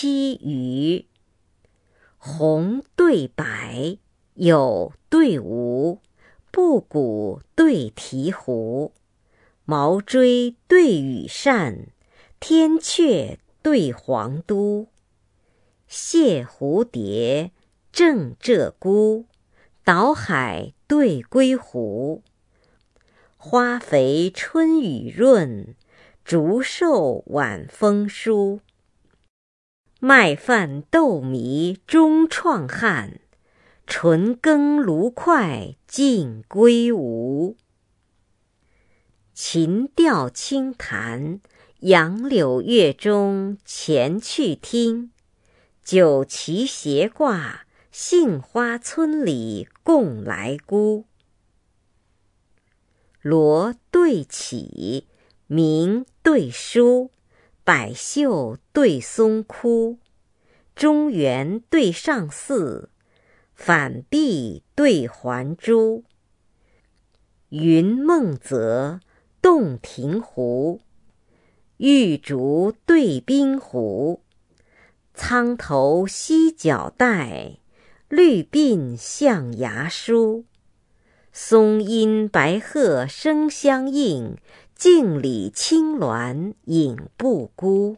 七余。红对白，有对无，布谷对醍醐，毛锥对羽扇，天阙对皇都。谢蝴蝶，正鹧鸪，岛海对归湖。花肥春雨润，竹瘦晚风疏。麦饭豆糜终创汉，纯耕芦快尽归吴。琴调清弹，杨柳月中前去听。酒旗斜挂，杏花村里共来估。罗对绮，明对疏，百秀对松枯。中原对上巳，反壁对还珠。云梦泽，洞庭湖，玉竹对冰湖。苍头犀角带，绿鬓象牙梳。松阴白鹤声相应，镜里青鸾影不孤。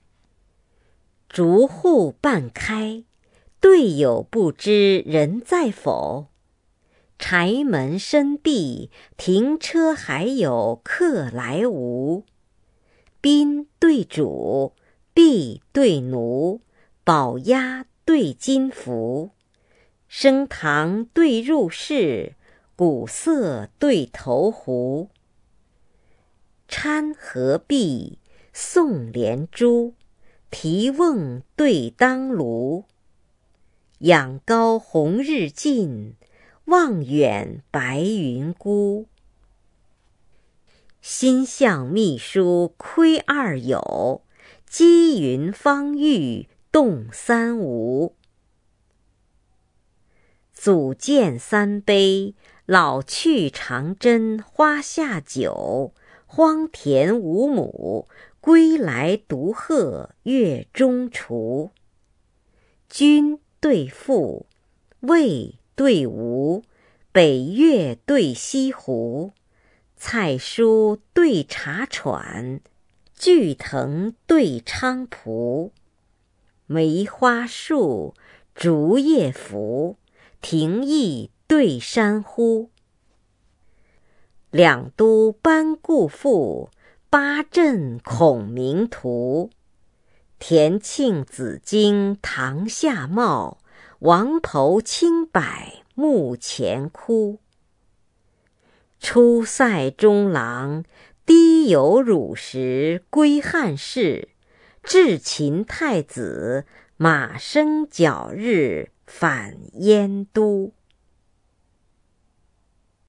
竹户半开，对友不知人在否？柴门深闭，停车还有客来无？宾对主，婢对奴，宝鸭对金凫。升堂对入室，鼓瑟对投壶。钗合璧，宋连珠，提瓮对当炉。仰高红日近，望远白云孤。心向秘书窥二有，积云方域动三无。祖建三杯，老去长针花下酒。荒田无亩，归来独鹤月中雏。君对父，魏对吴，北岳对西湖。菜蔬对茶喘，巨藤对菖蒲。梅花树，竹叶扶，亭翼对山呼。两都班固赋，八镇孔明图。田庆紫荆堂下茂，王侯青柏墓前枯。出塞中郎，低有汝时归汉室。至秦太子，马生角日返燕都。